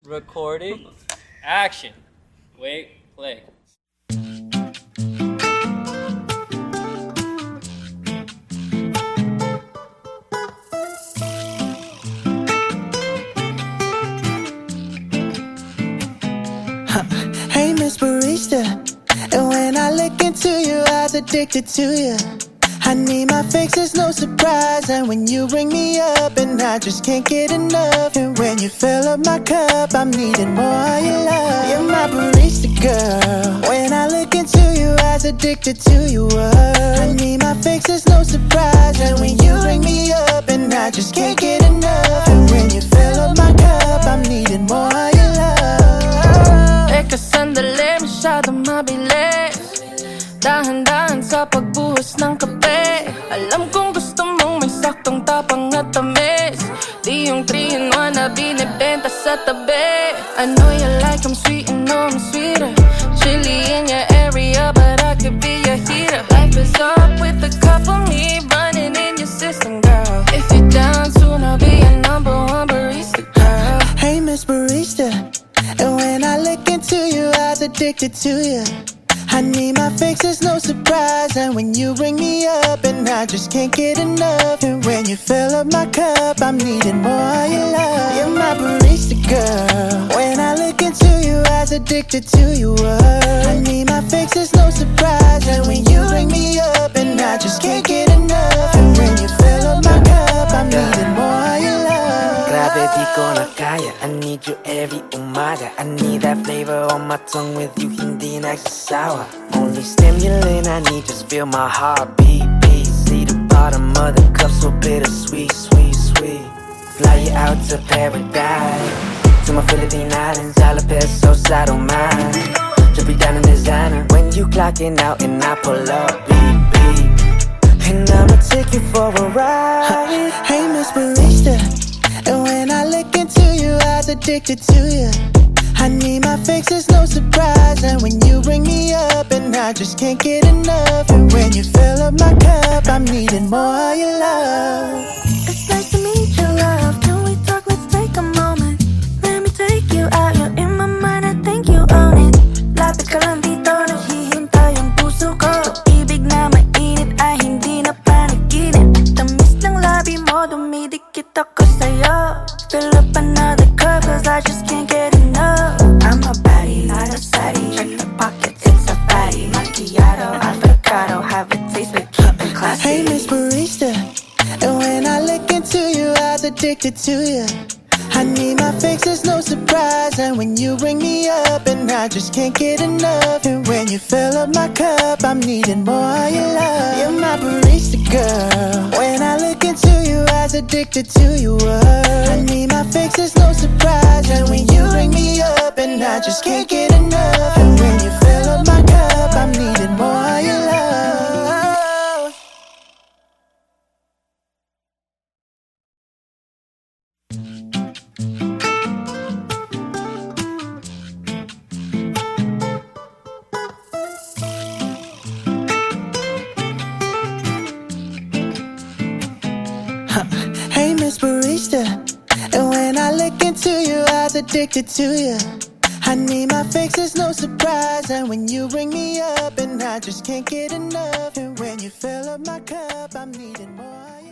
Recording. Action. Wait, play. Hey, Miss Barista, and when I look into your eyes, addicted to you. I need my fix, it's no surprise. And when you ring me up, and I just can't get enough. And when you fill up my cup, I'm needing more of your love. You're my barista girl. When I look into your eyes, addicted to your world. I need my fix, it's no surprise. And when you ring me up, and I just can't get enough. And when you fill up my cup, I'm needing more of your love. Teka sandali, masyadong mabilis. Dahan-dahan sa pagbuhos ng kape. Alam kong gusto mong may saktong tapang at tamis. Di yung 3-in-1 na binibenta sa tabi. I know you like I'm sweet and know I'm sweeter. Chilly in your area but I could be your heater. Life is up with a cup of me running in your system, girl. If you're down soon I'll be your #1 barista, girl. Hey, Miss Barista, and when I look into your eyes, addicted to you. I need my fix, it's no surprise. And when you ring me up, and I just can't get enough. And when you fill up my cup, I'm needing more of your love. You're my barista girl. When I look into your eyes, addicted to your world. I need my fix, it's no surprise. And when you ring me up, and I just can't get enough. And when you fill up my cup, I'm needing more of your love. Grabe di ko na kaya, I need you every umaga. I need that flavor on my tongue with you, hindi nagsasawa. Only stimulant I need, just feel my heartbeat beat. See the bottom of the cup, so bittersweet, sweet, sweet. Fly you out to paradise, to my Philippine islands, all the pesos I don't mind. Just be down in designer, when you clocking out and I pull up, beep, beep. And I'ma take you for a ride. Hey, Miss Barista, and when I look into your eyes, addicted to you. I need my fix, it's no surprise. And when you ring me up, and I just can't get enough. And when you fill up my cup, I'm needing more of your love. It's nice to meet you, love. Can we talk? Let's take a moment. Let me take you out. You're in my mind, I think you own it. Lapit ka lang dito, naghihintay ang puso ko. Pag-ibig na mainit ay hindi na panaginip. Tamis ng labi mo, dumidikit ako sa'yo. Fill up another cup, cause I just can't get enough. I'm a baddie, not a fatty. Check the pockets, it's a fatty. Macchiato, avocado, have a taste, but keep it classy. Hey, Miss Barista, and when I look into your eyes, addicted to you. I need my fix, it's no surprise. And when you ring me up, and I just can't get enough. And when you fill up my cup, I'm needing more of your love. You're my barista girl. When I look into your eyes, addicted to your world. I need my fix, it's no surprise. And when you ring me up, and I just can't get enough. And when you fill up my cup, I'm needing more of your love. Hey, Miss Barista, and when I look into your eyes, addicted to you. I need my fix, it's no surprise. And when you ring me up, and I just can't get enough. And when you fill up my cup, I'm needing more.